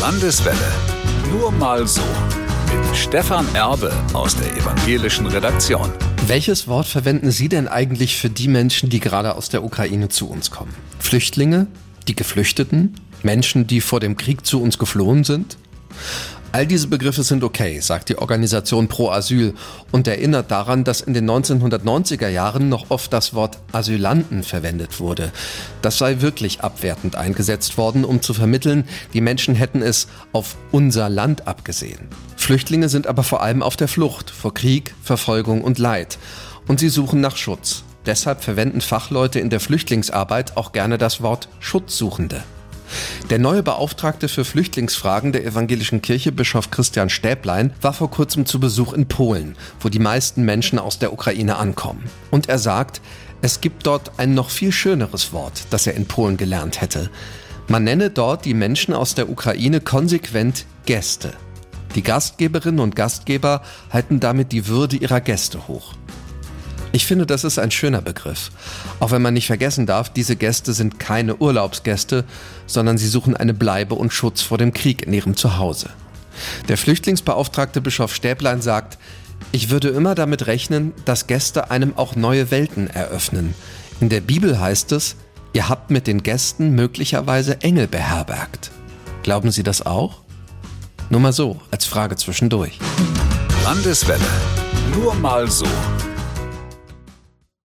Landeswelle. Nur mal so. Mit Stefan Erbe aus der evangelischen Redaktion. Welches Wort verwenden Sie denn eigentlich für die Menschen, die gerade aus der Ukraine zu uns kommen? Flüchtlinge? Die Geflüchteten? Menschen, die vor dem Krieg zu uns geflohen sind? All diese Begriffe sind okay, sagt die Organisation Pro Asyl und erinnert daran, dass in den 1990er Jahren noch oft das Wort Asylanten verwendet wurde. Das sei wirklich abwertend eingesetzt worden, um zu vermitteln, die Menschen hätten es auf unser Land abgesehen. Flüchtlinge sind aber vor allem auf der Flucht vor Krieg, Verfolgung und Leid. Und sie suchen nach Schutz. Deshalb verwenden Fachleute in der Flüchtlingsarbeit auch gerne das Wort Schutzsuchende. Der neue Beauftragte für Flüchtlingsfragen der evangelischen Kirche, Bischof Christian Stäblein, war vor kurzem zu Besuch in Polen, wo die meisten Menschen aus der Ukraine ankommen. Und er sagt, es gibt dort ein noch viel schöneres Wort, das er in Polen gelernt hätte. Man nenne dort die Menschen aus der Ukraine konsequent Gäste. Die Gastgeberinnen und Gastgeber halten damit die Würde ihrer Gäste hoch. Ich finde, das ist ein schöner Begriff. Auch wenn man nicht vergessen darf, diese Gäste sind keine Urlaubsgäste, sondern sie suchen eine Bleibe und Schutz vor dem Krieg in ihrem Zuhause. Der Flüchtlingsbeauftragte Bischof Stäblein sagt, ich würde immer damit rechnen, dass Gäste einem auch neue Welten eröffnen. In der Bibel heißt es, ihr habt mit den Gästen möglicherweise Engel beherbergt. Glauben Sie das auch? Nur mal so, als Frage zwischendurch. Landeswelle. Nur mal so.